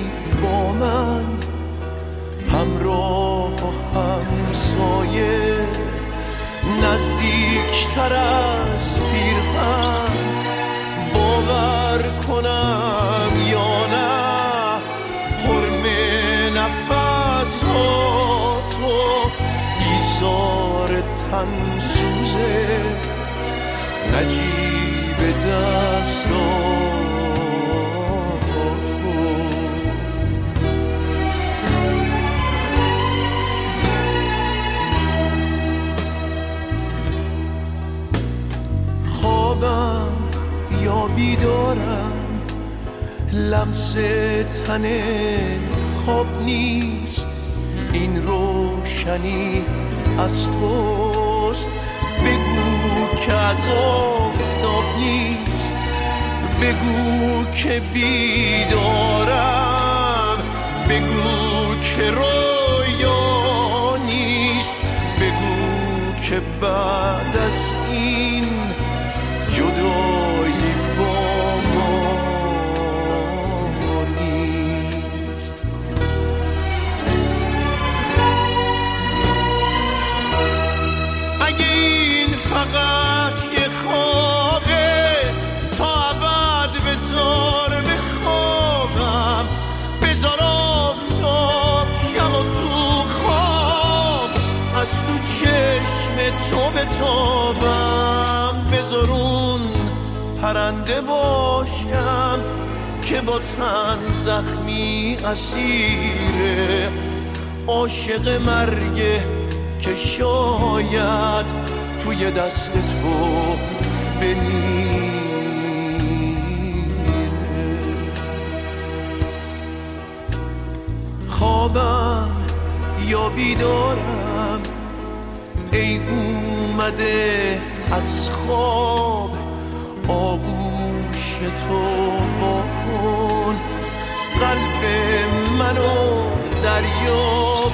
با من، همراه و همسایه، نزدیکتر از پیرهن. باور کنم یا نه، حرم نفساتو ایثار تن سوزه، نجیب دستاتو. خوابم یا بیدارم، لمس تن خواب نیست، این روشنی از توست. بگو که از آفتاب نیست، بگو که بیدارم، بگو که رویا نیست، بگو که بعد از این جدایی با ما نیست. اگه این فقط یه خوابه، تا ابد بذار بخوابم، بذار آفتاب شم و تو خواب از تو چشم تو بتابم. بذار اون پرنده باشم که با تن زخمی اسیره، عاشق مرگه که شاید توی دست تو بمیره. خوابم یا بیدارم، ای اومده از خواب، آغوش تو واکن، قلب منو دریاب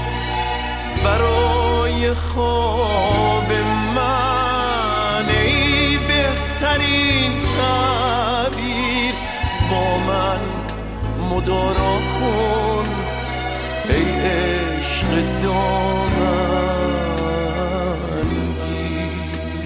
برای خواب من. ای بهترین تعبیر، با من مدارا کن، ای عشق دامن گیر.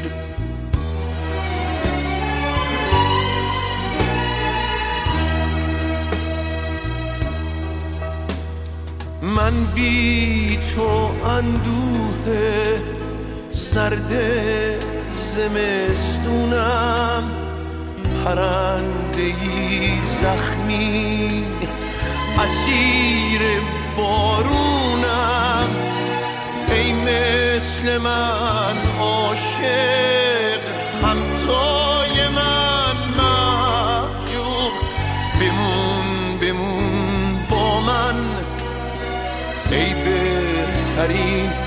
من بی تو اندوه سرد زمستونم، پرنده‌ای زخمی اسیر بارونم. ای مثل من عاشق، همتای من محجوب، بمون بمون با من، ای بهترین